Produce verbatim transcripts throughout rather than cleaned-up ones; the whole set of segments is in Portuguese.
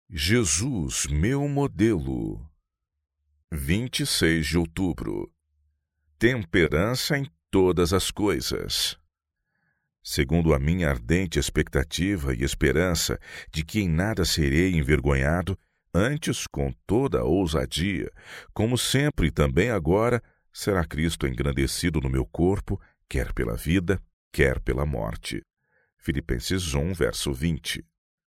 Jesus, meu modelo. vinte e seis de outubro. Temperança em todas as coisas. Segundo a minha ardente expectativa e esperança de que em nada serei envergonhado, antes, com toda a ousadia, como sempre e também agora, será Cristo engrandecido no meu corpo, quer pela vida, quer pela morte. Filipenses um, verso vinte.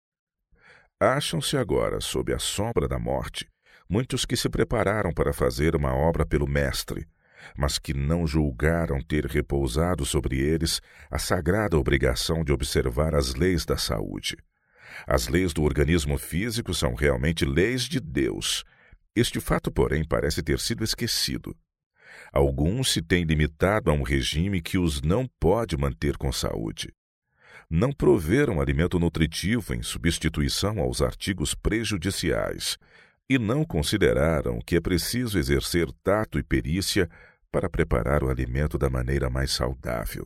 Acham-se agora sob a sombra da morte muitos que se prepararam para fazer uma obra pelo Mestre, mas que não julgaram ter repousado sobre eles a sagrada obrigação de observar as leis da saúde. As leis do organismo físico são realmente leis de Deus. Este fato, porém, parece ter sido esquecido. Alguns se têm limitado a um regime que os não pode manter com saúde. Não proveram alimento nutritivo em substituição aos artigos prejudiciais e não consideraram que é preciso exercer tato e perícia para preparar o alimento da maneira mais saudável.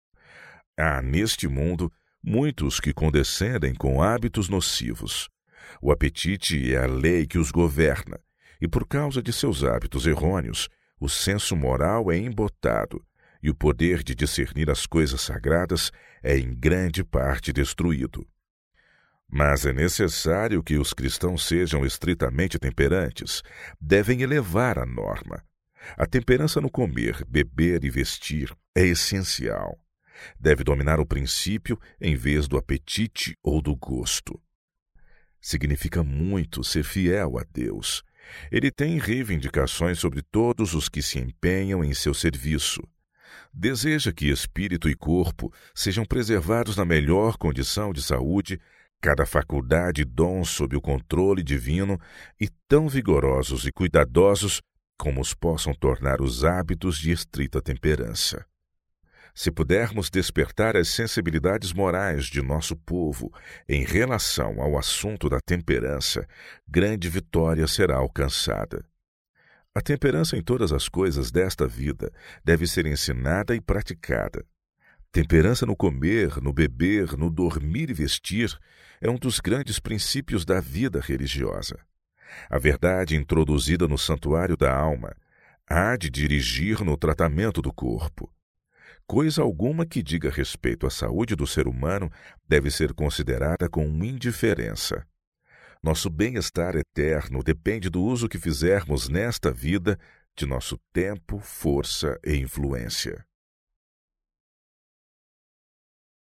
Há neste mundo muitos que condescendem com hábitos nocivos. O apetite é a lei que os governa, e por causa de seus hábitos errôneos, o senso moral é embotado, e o poder de discernir as coisas sagradas é em grande parte destruído. Mas é necessário que os cristãos sejam estritamente temperantes, devem elevar a norma. A temperança no comer, beber e vestir é essencial. Deve dominar o princípio em vez do apetite ou do gosto. Significa muito ser fiel a Deus. Ele tem reivindicações sobre todos os que se empenham em seu serviço. Deseja que espírito e corpo sejam preservados na melhor condição de saúde, cada faculdade e dom sob o controle divino e tão vigorosos e cuidadosos como os possam tornar os hábitos de estrita temperança. Se pudermos despertar as sensibilidades morais de nosso povo em relação ao assunto da temperança, grande vitória será alcançada. A temperança em todas as coisas desta vida deve ser ensinada e praticada. Temperança no comer, no beber, no dormir e vestir é um dos grandes princípios da vida religiosa. A verdade introduzida no santuário da alma há de dirigir no tratamento do corpo. Coisa alguma que diga respeito à saúde do ser humano deve ser considerada com indiferença. Nosso bem-estar eterno depende do uso que fizermos nesta vida de nosso tempo, força e influência.